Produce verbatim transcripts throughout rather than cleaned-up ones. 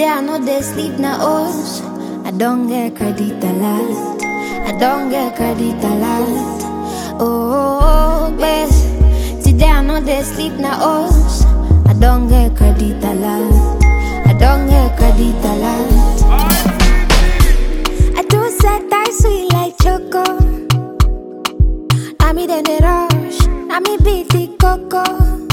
Today I know they sleep na us. I don't get credit a lot. I don't get credit a lot. Oh, best. Today I know they sleep na us. I don't get credit a lot. I don't get credit a lot. I do set I sweet like choco. I me then they rush. I me beat the coco.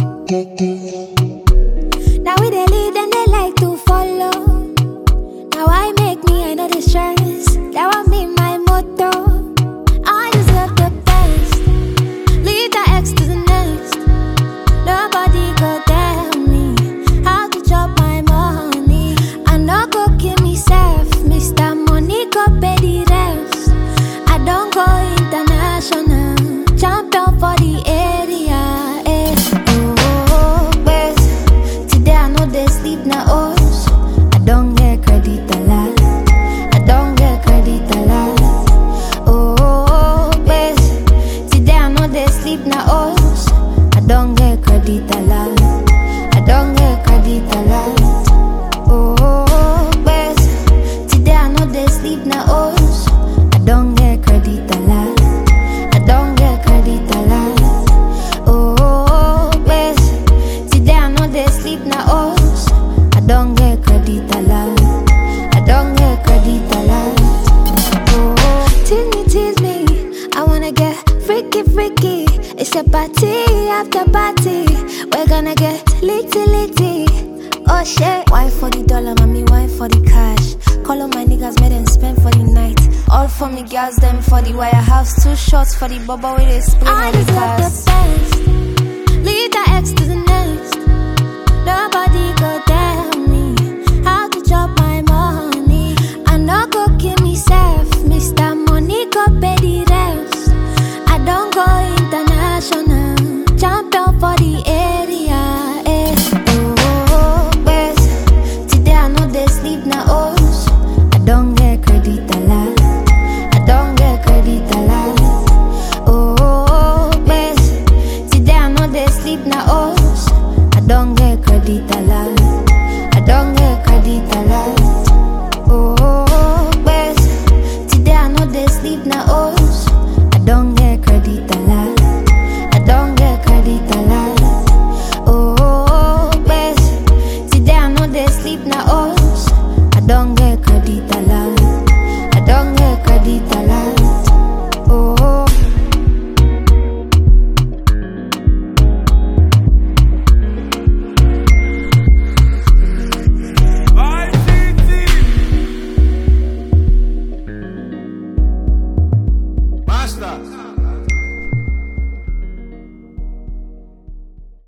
Now we they lead and they like to follow. Now I make me I know the stress. That won't be my motto. I just got the best. Leave the X to the next. Nobody go tell me how to chop my money. I no go give me self. Mister Money go pay the rest. I don't go international. Champion for the area. Eh. Oh, best. Today I know they sleep na us. I don't get credit a lot. I don't get credit a lot. Oh, best. Today I know they sleep na us. I don't get credit a lot. I don't get credit a lot. Oh, best. Today I know they sleep na us. I don't get credit a lot. I don't get credit a lot. Oh, best. Today I know they sleep na us. I don't get credit a lot. I don't get credit a lot. Oh, tease me, tease me. I wanna get freaky, freaky. It's a party after party. We're gonna get litty, litty. Oh shit. Wine for the dollar, mommy, wine for the cash. Call all my niggas, made them spend for the night. All for me girls, them for the wire house. Two shots for the bubble with a split. I just got the best. Leave the X to the next.